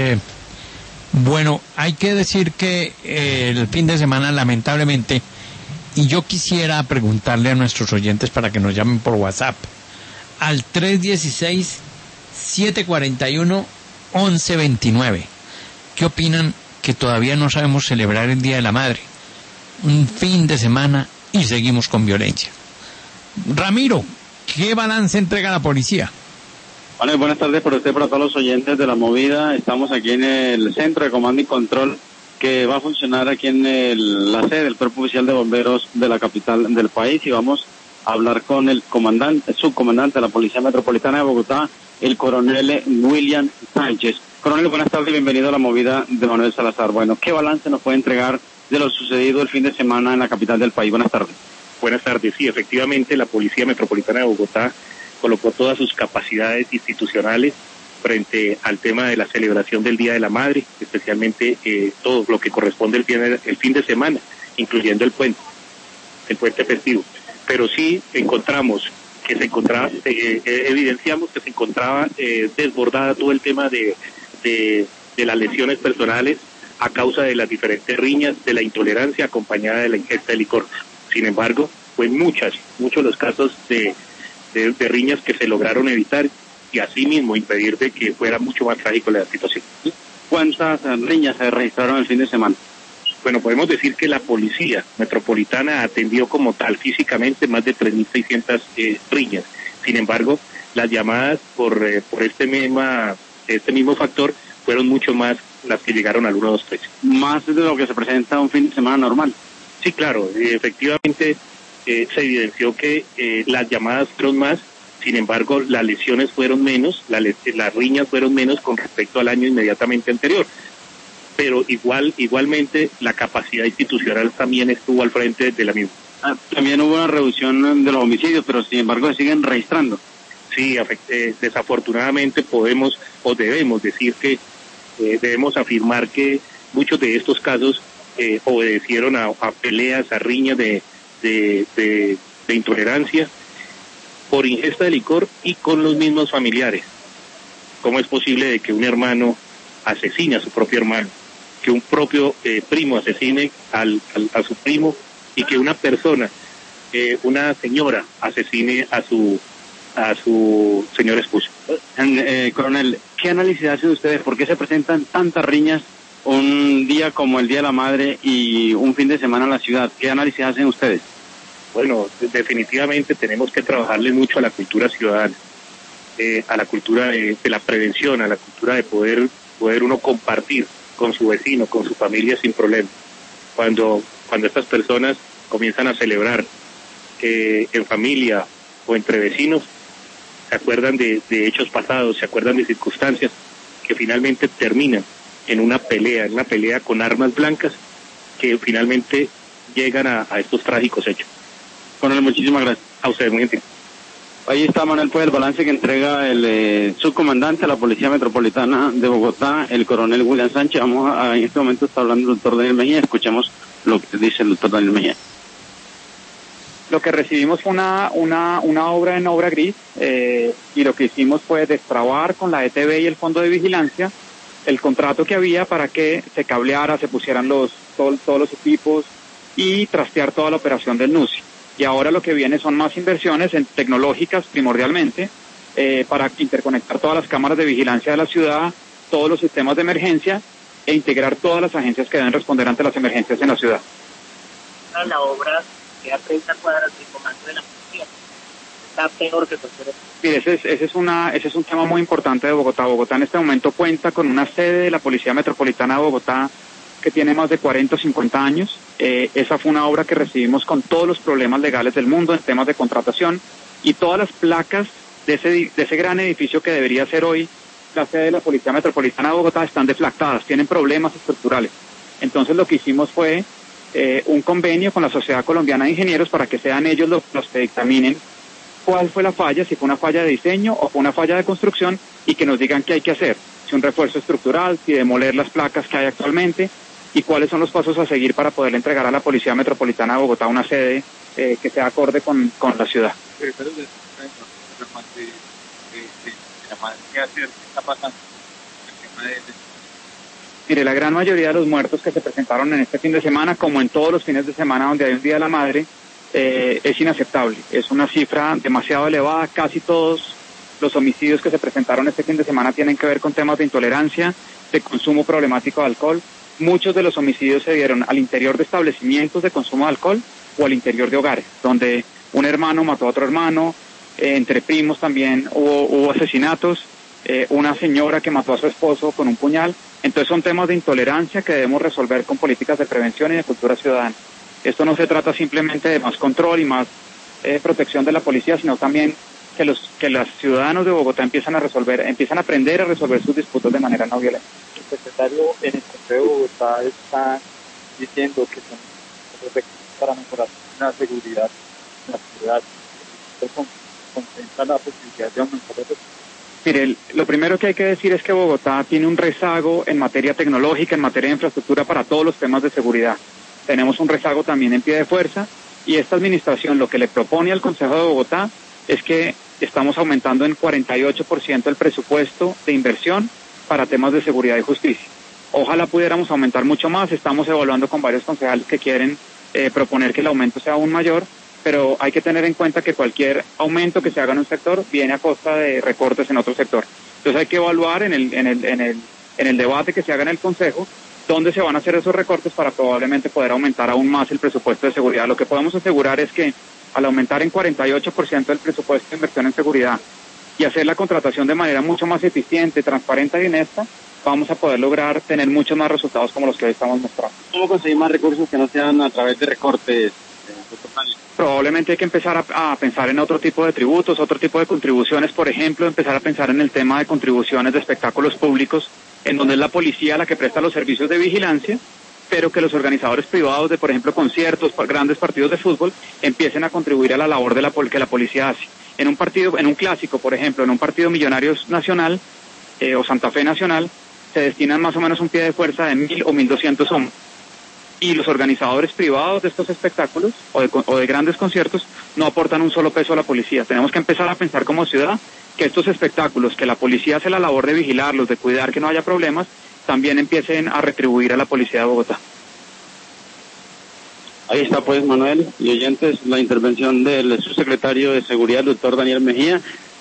Bueno, hay que decir que el fin de semana, lamentablemente, y yo quisiera preguntarle a nuestros oyentes para que nos llamen por WhatsApp al 316-741-1129. ¿Qué opinan que todavía no sabemos celebrar el Día de la Madre? Un fin de semana y seguimos con violencia. Ramiro, ¿qué balance entrega la policía? Bueno, buenas tardes para usted, para todos los oyentes de La Movida. Estamos aquí en el centro de comando y control que va a funcionar aquí en la sede del Cuerpo Oficial de Bomberos de la capital del país, y vamos a hablar con el subcomandante de la Policía Metropolitana de Bogotá, el coronel William Sánchez. Coronel, buenas tardes y bienvenido a La Movida de Manuel Salazar. Bueno, ¿qué balance nos puede entregar de lo sucedido el fin de semana en la capital del país? Buenas tardes. Buenas tardes. Sí, efectivamente, la Policía Metropolitana de Bogotá colocó todas sus capacidades institucionales frente al tema de la celebración del Día de la Madre, especialmente todo lo que corresponde el fin de semana, incluyendo el puente festivo. Pero sí evidenciamos que se encontraba desbordada todo el tema de las lesiones personales a causa de las diferentes riñas, de la intolerancia acompañada de la ingesta de licor. Sin embargo, fue muchos los casos de riñas que se lograron evitar y asimismo impedir de que fuera mucho más trágico la situación. ¿Cuántas riñas se registraron el fin de semana? Bueno, podemos decir que la Policía Metropolitana atendió como tal físicamente más de 3.600 riñas. Sin embargo, las llamadas por este mismo factor fueron mucho más las que llegaron al 123. Más de lo que se presenta un fin de semana normal. Sí, claro, efectivamente se evidenció que las llamadas fueron más, sin embargo las lesiones fueron menos, las riñas fueron menos con respecto al año inmediatamente anterior, pero igualmente la capacidad institucional también estuvo al frente de la misma. También hubo una reducción de los homicidios, pero sin embargo se siguen registrando. Sí, desafortunadamente podemos o debemos decir que debemos afirmar que muchos de estos casos obedecieron a peleas, a riñas de intolerancia por ingesta de licor y con los mismos familiares. ¿Cómo es posible de que un hermano asesine a su propio hermano, que un propio primo asesine a su primo, y que una persona, una señora, asesine a su señor esposo? Coronel, ¿qué análisis hacen ustedes? ¿Por qué se presentan tantas riñas un día como el Día de la Madre y un fin de semana en la ciudad? ¿Qué análisis hacen ustedes? Bueno, definitivamente tenemos que trabajarle mucho a la cultura ciudadana, a la cultura de la prevención, a la cultura de poder uno compartir con su vecino, con su familia sin problema. Cuando estas personas comienzan a celebrar en familia o entre vecinos, se acuerdan de hechos pasados, se acuerdan de circunstancias que finalmente terminan en una pelea con armas blancas que finalmente llegan a estos trágicos hechos. Coronel, muchísimas gracias. A ustedes, muy gentil. Ahí está, Manuel, pues el balance que entrega el subcomandante de la Policía Metropolitana de Bogotá, el coronel William Sánchez. En este momento está hablando el doctor Daniel Mejía. Escuchemos lo que dice el doctor Daniel Mejía. Lo que recibimos fue una obra en obra gris, y lo que hicimos fue destrabar con la ETB y el Fondo de Vigilancia el contrato que había para que se cableara, se pusieran todos los equipos y trastear toda la operación del NUSI. Y ahora lo que viene son más inversiones tecnológicas primordialmente, para interconectar todas las cámaras de vigilancia de la ciudad, todos los sistemas de emergencia e integrar todas las agencias que deben responder ante las emergencias en la ciudad. La obra queda 30 cuadras del comando de la policía. Está peor que cualquier. Mire, ese es un tema muy importante de Bogotá. Bogotá en este momento cuenta con una sede de la Policía Metropolitana de Bogotá que tiene más de 40 o 50 años. Esa fue una obra que recibimos con todos los problemas legales del mundo en temas de contratación, y todas las placas de ese gran edificio que debería ser hoy la sede de la Policía Metropolitana de Bogotá están deflactadas, tienen problemas estructurales. Entonces lo que hicimos fue un convenio con la Sociedad Colombiana de Ingenieros para que sean ellos los que dictaminen cuál fue la falla, si fue una falla de diseño o fue una falla de construcción, y que nos digan qué hay que hacer, si un refuerzo estructural, si demoler las placas que hay actualmente, y cuáles son los pasos a seguir para poder entregar a la Policía Metropolitana de Bogotá una sede que sea acorde con la ciudad. ¿Qué está pasando? El tema Mire, la gran mayoría de los muertos que se presentaron en este fin de semana, como en todos los fines de semana donde hay un Día de la Madre, es inaceptable. Es una cifra demasiado elevada. Casi todos los homicidios que se presentaron este fin de semana tienen que ver con temas de intolerancia, de consumo problemático de alcohol. Muchos de los homicidios se dieron al interior de establecimientos de consumo de alcohol o al interior de hogares, donde un hermano mató a otro hermano, entre primos también hubo asesinatos, una señora que mató a su esposo con un puñal. Entonces son temas de intolerancia que debemos resolver con políticas de prevención y de cultura ciudadana. Esto no se trata simplemente de más control y más protección de la policía, sino también que los ciudadanos de Bogotá empiezan a aprender a resolver sus disputas de manera no violenta. El secretario en el Consejo de Bogotá está diciendo que son recursos para mejorar la seguridad en la ciudad. ¿Usted contempla la posibilidad de aumentar los recursos? Mire, lo primero que hay que decir es que Bogotá tiene un rezago en materia tecnológica, en materia de infraestructura para todos los temas de seguridad. Tenemos un rezago también en pie de fuerza y esta administración lo que le propone al Consejo de Bogotá es que estamos aumentando en 48% el presupuesto de inversión para temas de seguridad y justicia. Ojalá pudiéramos aumentar mucho más. Estamos evaluando con varios concejales que quieren proponer que el aumento sea aún mayor, pero hay que tener en cuenta que cualquier aumento que se haga en un sector viene a costa de recortes en otro sector. Entonces hay que evaluar en el debate que se haga en el Consejo dónde se van a hacer esos recortes para probablemente poder aumentar aún más el presupuesto de seguridad. Lo que podemos asegurar es que al aumentar en 48% el presupuesto de inversión en seguridad y hacer la contratación de manera mucho más eficiente, transparente y honesta, vamos a poder lograr tener muchos más resultados como los que hoy estamos mostrando. ¿Cómo conseguir más recursos que no sean a través de recortes? Probablemente hay que empezar a pensar en otro tipo de tributos, otro tipo de contribuciones, por ejemplo, empezar a pensar en el tema de contribuciones de espectáculos públicos, en donde es la policía la que presta los servicios de vigilancia, pero que los organizadores privados de, por ejemplo, conciertos, grandes partidos de fútbol, empiecen a contribuir a la labor que la policía hace. En un clásico, por ejemplo, en un partido Millonarios Nacional o Santa Fe Nacional, se destinan más o menos un pie de fuerza de 1.000 o 1.200 hombres. Y los organizadores privados de estos espectáculos o de grandes conciertos no aportan un solo peso a la policía. Tenemos que empezar a pensar como ciudad que estos espectáculos, que la policía hace la labor de vigilarlos, de cuidar que no haya problemas, también empiecen a retribuir a la policía de Bogotá. Ahí está pues, Manuel y oyentes, la intervención del subsecretario de Seguridad, el doctor Daniel Mejía.